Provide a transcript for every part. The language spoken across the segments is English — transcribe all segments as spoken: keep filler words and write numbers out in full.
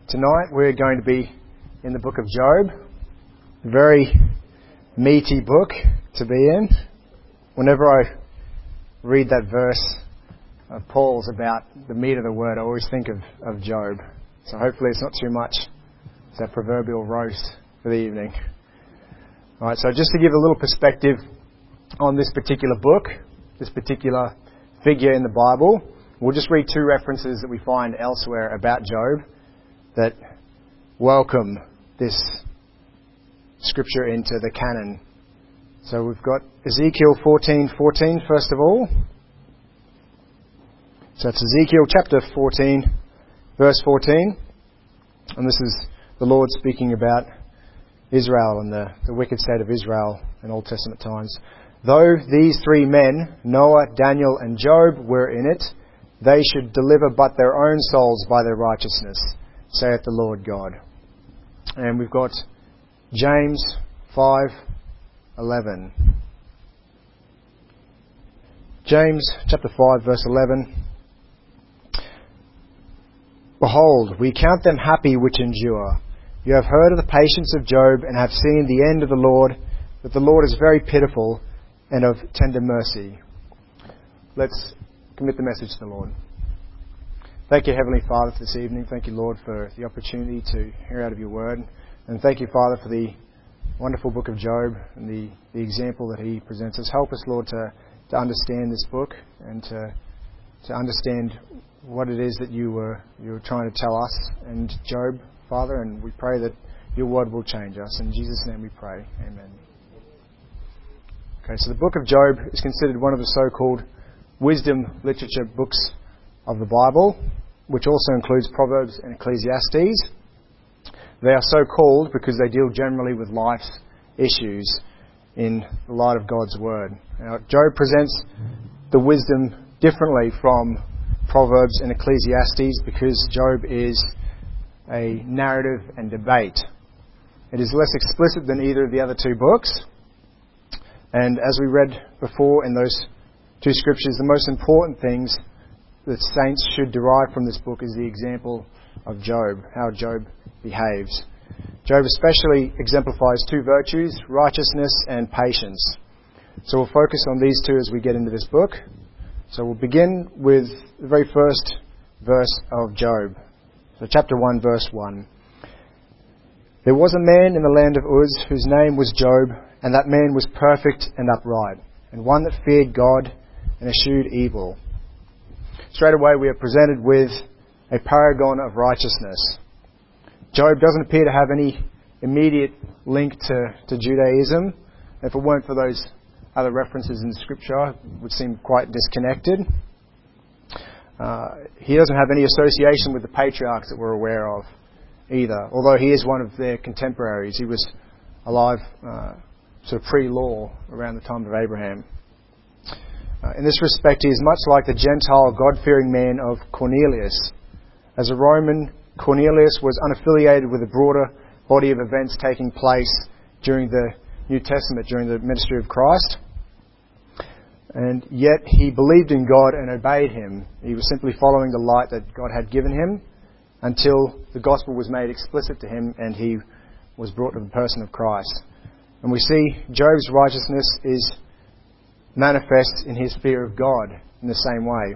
Tonight we're going to be in the book of Job. A very meaty book to be in. Whenever I read that verse of Paul's about the meat of the word, I always think of, of Job. So hopefully it's not too much. It's that proverbial roast for the evening. Alright, so just to give a little perspective on this particular book, this particular figure in the Bible, we'll just read two references that we find elsewhere about Job that welcome this scripture into the canon. So we've got Ezekiel fourteen fourteen first of all. So it's Ezekiel chapter fourteen, verse fourteen. And this is the Lord speaking about Israel and the, the wicked state of Israel in Old Testament times. Though these three men, Noah, Daniel and Job, were in it, they should deliver but their own souls by their righteousness, saith the Lord God. And we've got James five eleven. James chapter five verse eleven. Behold, we count them happy which endure. You have heard of the patience of Job and have seen the end of the Lord, that the Lord is very pitiful and of tender mercy. Let's commit the message to the Lord. Thank you, Heavenly Father, for this evening. Thank you, Lord, for the opportunity to hear out of your word. And thank you, Father, for the wonderful book of Job and the, the example that he presents us. Help us, Lord, to, to understand this book and to, to understand what it is that you were, you were trying to tell us and Job, Father. And we pray that your word will change us. In Jesus' name we pray. Amen. Okay, so the book of Job is considered one of the so-called wisdom literature books of the Bible, which also includes Proverbs and Ecclesiastes. They are so called because they deal generally with life's issues in the light of God's Word. Now, Job presents the wisdom differently from Proverbs and Ecclesiastes because Job is a narrative and debate. It is less explicit than either of the other two books. And as we read before in those two scriptures, the most important things that saints should derive from this book is the example of Job, how Job behaves. Job especially exemplifies two virtues, righteousness and patience. So we'll focus on these two as we get into this book. So we'll begin with the very first verse of Job. So chapter one, verse one. There was a man in the land of Uz whose name was Job, and that man was perfect and upright, and one that feared God and eschewed evil. Straight away we are presented with a paragon of righteousness. Job doesn't appear to have any immediate link to, to Judaism. If it weren't for those other references in Scripture, it would seem quite disconnected. Uh, he doesn't have any association with the patriarchs that we're aware of either, although he is one of their contemporaries. He was alive uh, sort of pre-law around the time of Abraham. Uh, in this respect, he is much like the Gentile, God-fearing man of Cornelius. As a Roman, Cornelius was unaffiliated with the broader body of events taking place during the New Testament, during the ministry of Christ. And yet he believed in God and obeyed him. He was simply following the light that God had given him until the gospel was made explicit to him and he was brought to the person of Christ. And we see Job's righteousness is manifest in his fear of God in the same way.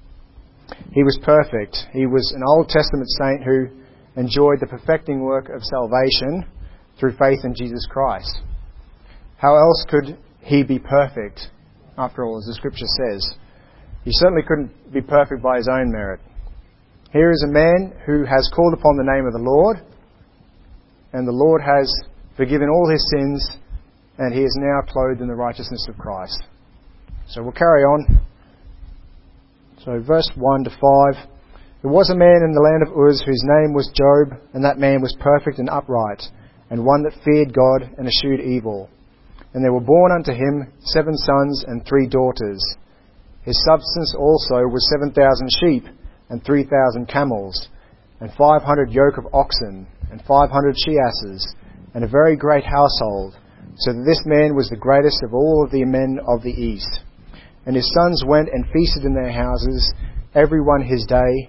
He was perfect. He was an Old Testament saint who enjoyed the perfecting work of salvation through faith in Jesus Christ. How else could he be perfect, after all, as the Scripture says? He certainly couldn't be perfect by his own merit. Here is a man who has called upon the name of the Lord, and the Lord has forgiven all his sins, and he is now clothed in the righteousness of Christ. So we'll carry on. So verse one to five. There was a man in the land of Uz whose name was Job, and that man was perfect and upright, and one that feared God and eschewed evil. And there were born unto him seven sons and three daughters. His substance also was seven thousand sheep, and three thousand camels, and five hundred yoke of oxen, and five hundred she-asses, and a very great household, so that this man was the greatest of all of the men of the east. And his sons went and feasted in their houses, every one his day,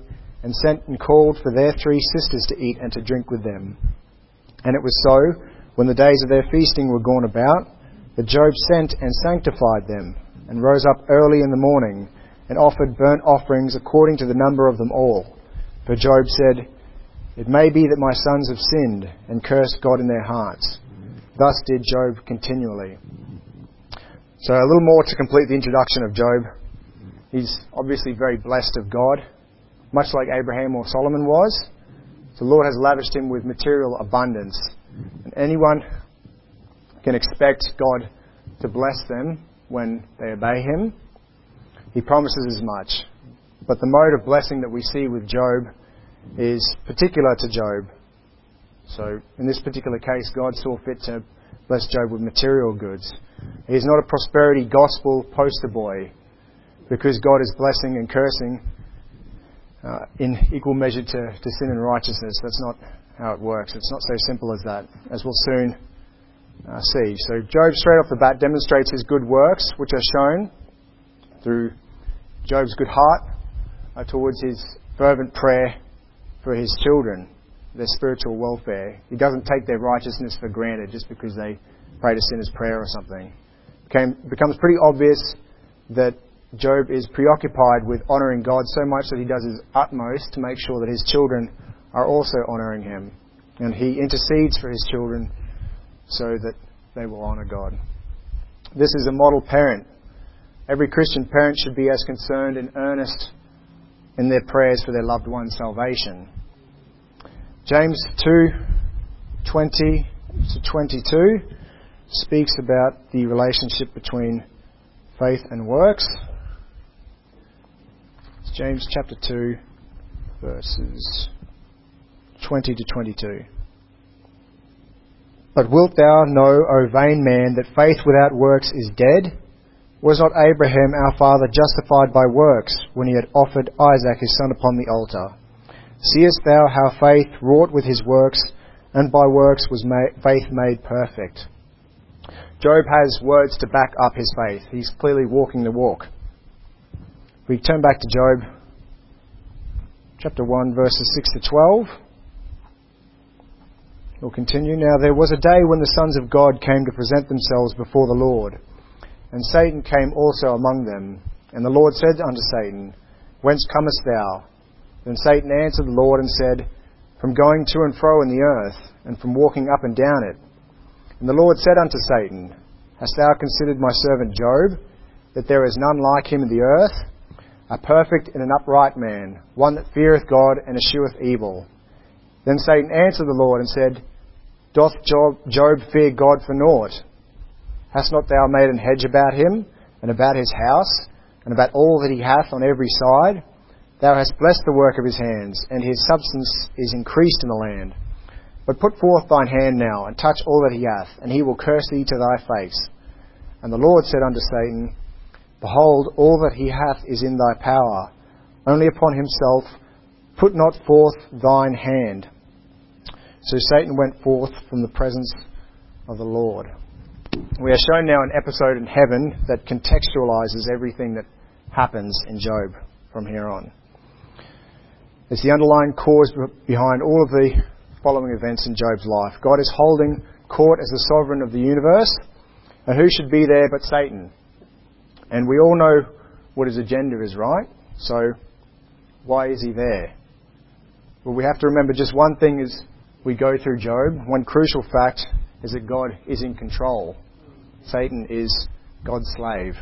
and sent and called for their three sisters to eat and to drink with them. And it was so, when the days of their feasting were gone about, that Job sent and sanctified them, and rose up early in the morning, and offered burnt offerings according to the number of them all. For Job said, "It may be that my sons have sinned, and cursed God in their hearts." Thus did Job continually. So a little more to complete the introduction of Job. He's obviously very blessed of God, much like Abraham or Solomon was. The Lord has lavished him with material abundance. And anyone can expect God to bless them when they obey him. He promises as much. But the mode of blessing that we see with Job is particular to Job. So in this particular case, God saw fit to bless Job with material goods. He is not a prosperity gospel poster boy, because God is blessing and cursing uh, in equal measure to, to sin and righteousness. That's not how it works. It's not so simple as that, as we'll soon uh, see. So Job, straight off the bat, demonstrates his good works, which are shown through Job's good heart uh, towards his fervent prayer for his children, their spiritual welfare. He doesn't take their righteousness for granted just because they pray a sinner's prayer or something. It became, becomes pretty obvious that Job is preoccupied with honouring God so much that he does his utmost to make sure that his children are also honouring him. And he intercedes for his children so that they will honour God. This is a model parent. Every Christian parent should be as concerned and earnest in their prayers for their loved one's salvation. James two twenty to twenty-two speaks about the relationship between faith and works. It's James chapter two, verses twenty to twenty-two. "But wilt thou know, O vain man, that faith without works is dead? Was not Abraham our father justified by works, when he had offered Isaac his son upon the altar? Seest thou how faith wrought with his works, and by works was made, faith made perfect?" Job has words to back up his faith. He's clearly walking the walk. If we turn back to Job, chapter one, verses six to twelve. We'll continue. "Now there was a day when the sons of God came to present themselves before the Lord, and Satan came also among them. And the Lord said unto Satan, Whence comest thou? Then Satan answered the Lord and said, From going to and fro in the earth, and from walking up and down it. And the Lord said unto Satan, Hast thou considered my servant Job, that there is none like him in the earth, a perfect and an upright man, one that feareth God and escheweth evil? Then Satan answered the Lord and said, Doth Job, Job fear God for naught? Hast not thou made an hedge about him, and about his house, and about all that he hath on every side? Thou hast blessed the work of his hands, and his substance is increased in the land. But put forth thine hand now, and touch all that he hath, and he will curse thee to thy face. And the Lord said unto Satan, Behold, all that he hath is in thy power. Only upon himself put not forth thine hand. So Satan went forth from the presence of the Lord." We are shown now an episode in heaven that contextualizes everything that happens in Job from here on. It's the underlying cause behind all of the following events in Job's life. God is holding court as the sovereign of the universe, and who should be there but Satan? And we all know what his agenda is, right? So why is he there? Well, we have to remember just one thing as we go through Job. One crucial fact is that God is in control. Satan is God's slave.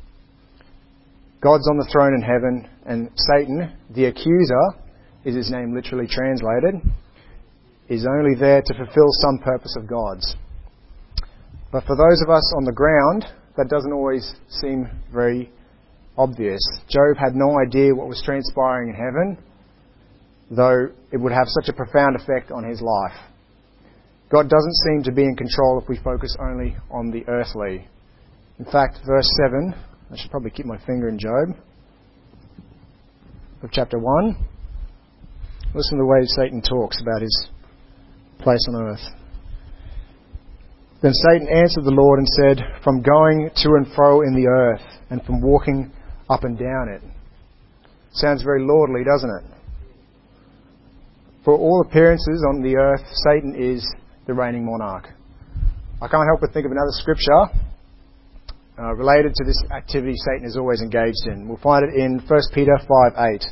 God's on the throne in heaven, and Satan, the accuser, is his name literally translated, is only there to fulfill some purpose of God's. But for those of us on the ground, that doesn't always seem very obvious. Job had no idea what was transpiring in heaven, though it would have such a profound effect on his life. God doesn't seem to be in control if we focus only on the earthly. In fact, verse seven, I should probably keep my finger in Job, of chapter one. Listen to the way Satan talks about his place on earth. Then Satan answered the Lord and said, From going to and fro in the earth, and from walking up and down it. Sounds very lordly, doesn't it? For all appearances on the earth, Satan is the reigning monarch. I can't help but think of another scripture uh, related to this activity Satan is always engaged in. We'll find it in First Peter five eight.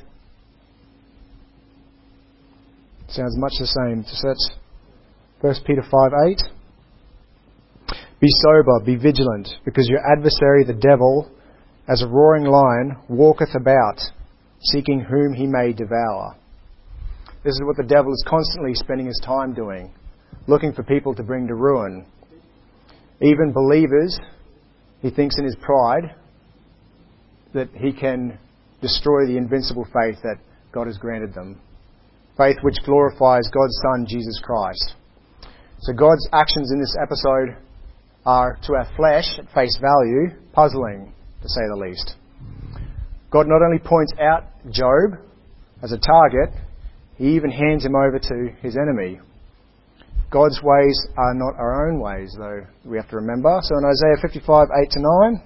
Sounds much the same. So that's First Peter five eight. Be sober, be vigilant, because your adversary the devil, as a roaring lion, walketh about, seeking whom he may devour. This is what the devil is constantly spending his time doing, looking for people to bring to ruin. Even believers, he thinks in his pride that he can destroy the invincible faith that God has granted them. Faith which glorifies God's Son, Jesus Christ. So God's actions in this episode are, to our flesh, at face value, puzzling, to say the least. God not only points out Job as a target, he even hands him over to his enemy. God's ways are not our own ways, though, we have to remember. So in Isaiah fifty-five, eight to nine,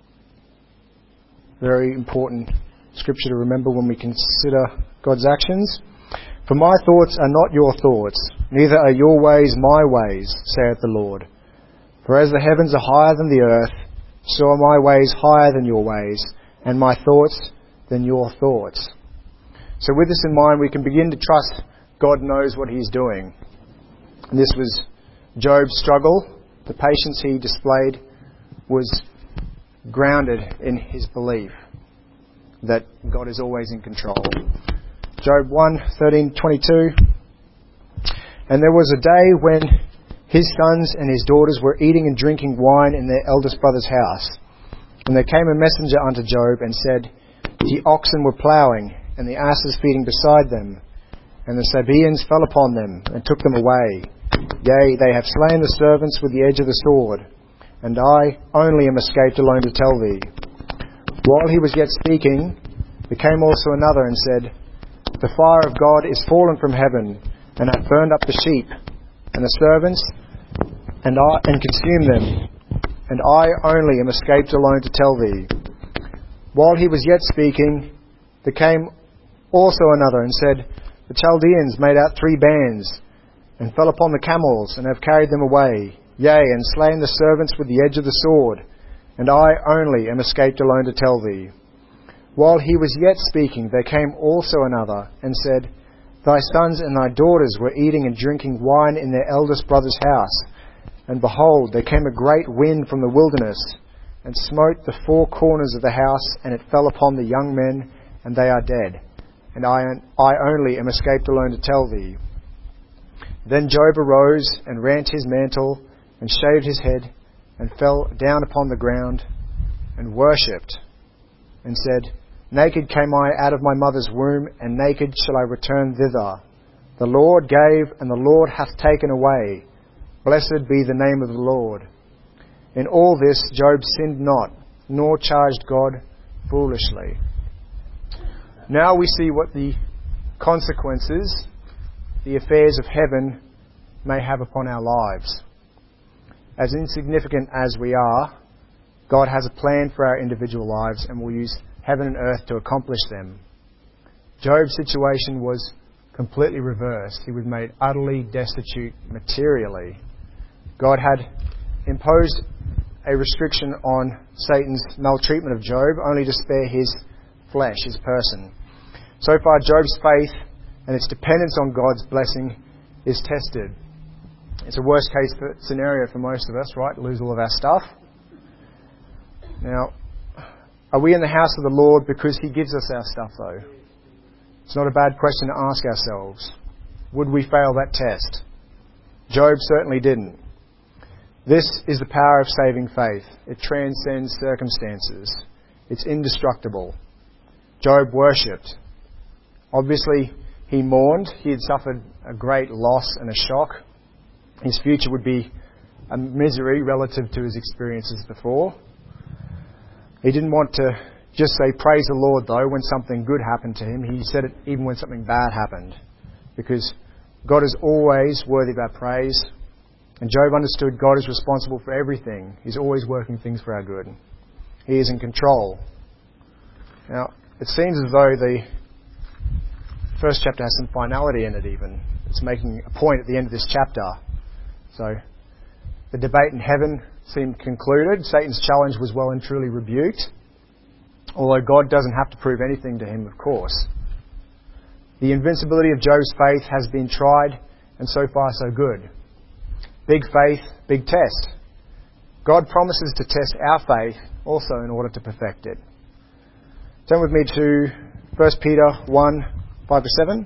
very important scripture to remember when we consider God's actions. For my thoughts are not your thoughts, neither are your ways my ways, saith the Lord. For as the heavens are higher than the earth, so are my ways higher than your ways, and my thoughts than your thoughts. So with this in mind, we can begin to trust God knows what He's doing. And this was Job's struggle. The patience he displayed was grounded in his belief that God is always in control. Job one, thirteen, twenty-two. And there was a day when his sons and his daughters were eating and drinking wine in their eldest brother's house. And there came a messenger unto Job and said, The oxen were ploughing, and the asses feeding beside them. And the Sabaeans fell upon them, and took them away. Yea, they have slain the servants with the edge of the sword. And I only am escaped alone to tell thee. While he was yet speaking, there came also another and said, The fire of God is fallen from heaven, and hath burned up the sheep, and the servants, and I, and consumed them. And I only am escaped alone to tell thee. While he was yet speaking, there came also another and said, The Chaldeans made out three bands, and fell upon the camels, and have carried them away, yea, and slain the servants with the edge of the sword. And I only am escaped alone to tell thee. While he was yet speaking, there came also another, and said, Thy sons and thy daughters were eating and drinking wine in their eldest brother's house. And behold, there came a great wind from the wilderness, and smote the four corners of the house, and it fell upon the young men, and they are dead. And I, I only am escaped alone to tell thee. Then Job arose, and rent his mantle, and shaved his head, and fell down upon the ground, and worshipped, and said, Naked came I out of my mother's womb, and naked shall I return thither. The Lord gave, and the Lord hath taken away. Blessed be the name of the Lord. In all this Job sinned not, nor charged God foolishly. Now we see what the consequences, the affairs of heaven, may have upon our lives. As insignificant as we are, God has a plan for our individual lives, and will use heaven and earth to accomplish them. Job's situation was completely reversed. He was made utterly destitute materially. God had imposed a restriction on Satan's maltreatment of Job, only to spare his flesh, his person. So far, Job's faith and its dependence on God's blessing is tested. It's a worst case scenario for most of us, right? Lose all of our stuff. Now, are we in the house of the Lord because He gives us our stuff, though? It's not a bad question to ask ourselves. Would we fail that test? Job certainly didn't. This is the power of saving faith. It transcends circumstances. It's indestructible. Job worshipped. Obviously, he mourned. He had suffered a great loss and a shock. His future would be a misery relative to his experiences before. He didn't want to just say, praise the Lord, though, when something good happened to him. He said it even when something bad happened. Because God is always worthy of our praise. And Job understood God is responsible for everything. He's always working things for our good. He is in control. Now, it seems as though the first chapter has some finality in it even. It's making a point at the end of this chapter. So the debate in heaven seemed concluded. Satan's challenge was well and truly rebuked, although God doesn't have to prove anything to him, of course. The invincibility of Job's faith has been tried, and so far so good. Big faith, big test. God promises to test our faith also in order to perfect it. Turn with me to First Peter one, five to seven.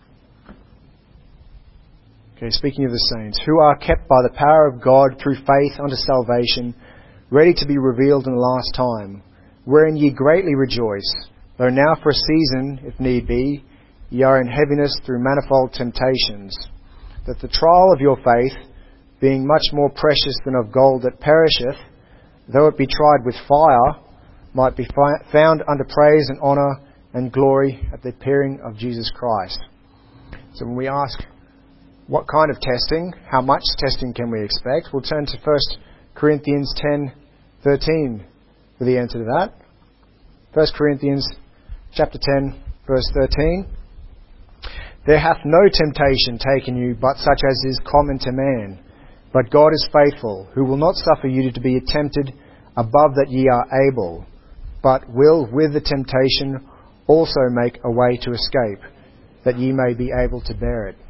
Okay, speaking of the saints, who are kept by the power of God through faith unto salvation, ready to be revealed in the last time, wherein ye greatly rejoice, though now for a season, if need be, ye are in heaviness through manifold temptations, that the trial of your faith, being much more precious than of gold that perisheth, though it be tried with fire, might be fi- found unto praise and honour and glory at the appearing of Jesus Christ. So when we ask what kind of testing, how much testing can we expect, we'll turn to First Corinthians ten thirteen for the answer to that. First Corinthians chapter ten, verse thirteen. There hath no temptation taken you but such as is common to man. But God is faithful, who will not suffer you to be tempted above that ye are able, but will with the temptation also make a way to escape, that ye may be able to bear it.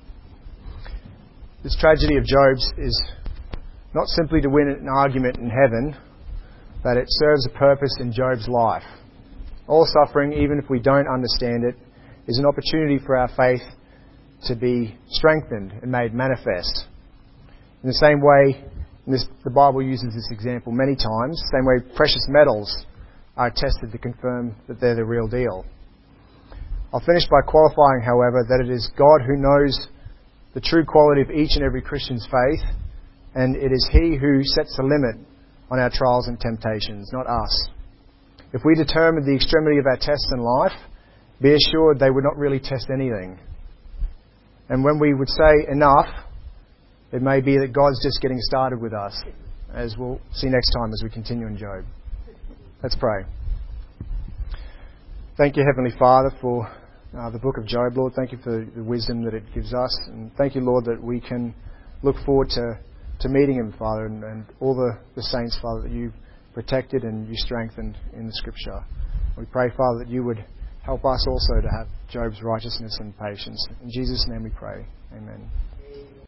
This tragedy of Job's is not simply to win an argument in heaven, but it serves a purpose in Job's life. All suffering, even if we don't understand it, is an opportunity for our faith to be strengthened and made manifest. In the same way, and this, the Bible uses this example many times, the same way precious metals are tested to confirm that they're the real deal. I'll finish by qualifying, however, that it is God who knows the true quality of each and every Christian's faith, and it is He who sets the limit on our trials and temptations, not us. If we determined the extremity of our tests in life, be assured they would not really test anything. And when we would say enough, it may be that God's just getting started with us, as we'll see next time as we continue in Job. Let's pray. Thank you, Heavenly Father, for uh, the book of Job, Lord. Thank you for the wisdom that it gives us. And thank you, Lord, that we can look forward to, to meeting Him, Father, and, and all the, the saints, Father, that you protected and you strengthened in the Scripture. We pray, Father, that you would help us also to have Job's righteousness and patience. In Jesus' name we pray. Amen.